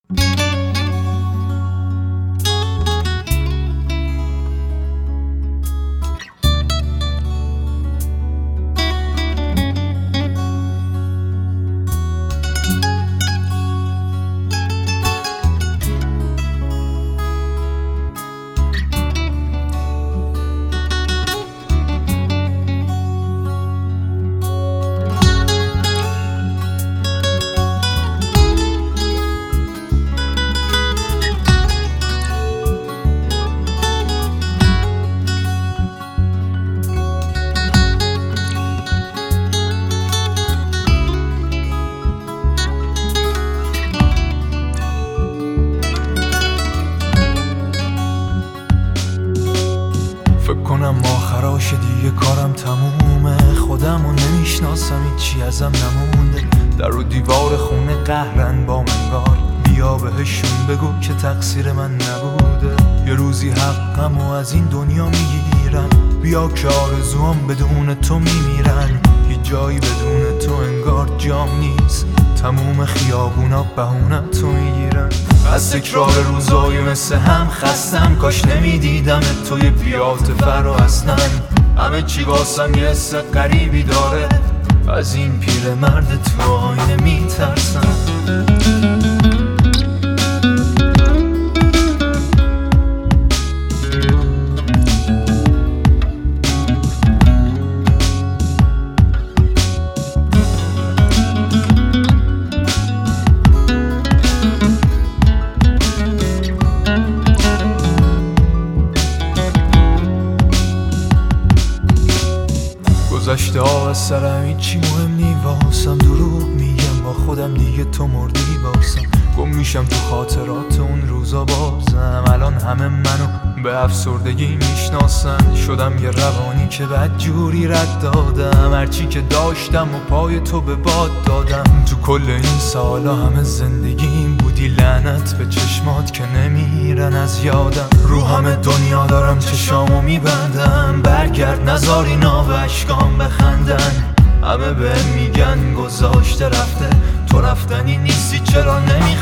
فکر کنم آخراش دیگه کارم تمومه، خودمو نمیشناسم، هیچی ازم نمونده. در و دیوار خونه قهرن با منگار، بیا بهشون بگو که تقصیر من نبوده. یه روزی حقمو از این دنیا میگیرن، بیا که آرزوام بدون تو میمیرن. هیچ جایی بدون تو انگار جام نیست، تموم خیابونا بهونه تو میگیرن. از تکرار روزای مثل هم خستم، کاش نمیدیدم توی پیاده فرا اصلا. همه چی واسم یه حس غریبی داره، از این پیرمرد تو آینه میترسم. گذشته ها از سرم هیچی مهم نی واسم، دروغ میگم با خودم دیگه تو مردی باسم. گم میشم تو خاطرات اون روزا بازم، الان همه منو به افسردگی میشناسن. شدم یه روانی که بدجوری رد دادم، هرچی که داشتم و پای تو به باد دادم. تو کل این سالا همه زندگیم بودی، لعنت به چشمات که نمیرن از یادم. رو همه دنیا دارم چشامو میبندم، برگرد نذار اینا به اشکام بخندن. همه به میگن گذاشته رفته، تو رفتنی نیستی چرا نمی